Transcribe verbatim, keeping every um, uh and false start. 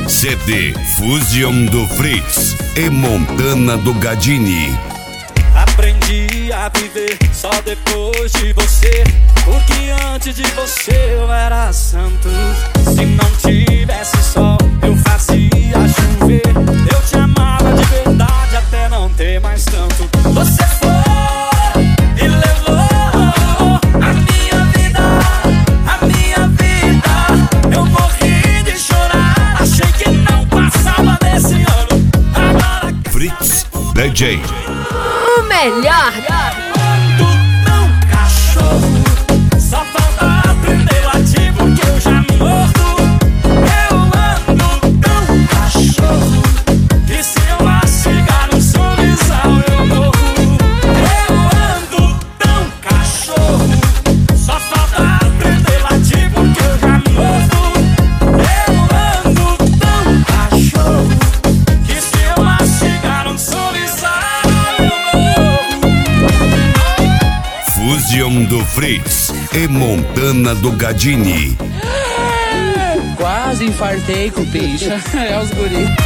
C D Fusion do Fritz e Montana do Gadini. Aprendi a viver só depois de você, porque antes de você eu era santo. Se não tivesse sol, eu fazia chover. Eu te amava de verdade até não ter mais tanto. Você foi e levou a minha vida, a minha vida. Eu morri de chorar, achei que não passava desse ano. Agora Fritz D J. O melhor. não cachorro, só falta aprender latir porque eu já mordo. Eu ando tão cachorro que se eu mastigar um sorrisal eu morro. Eu ando tão cachorro, só falta aprender latir porque eu já mordo. Eu ando tão cachorro que se eu mastigar um sorrisal eu morro. Fusion do Fritz e Montana do Gadini. Quase infartei com o peixe. É os guri.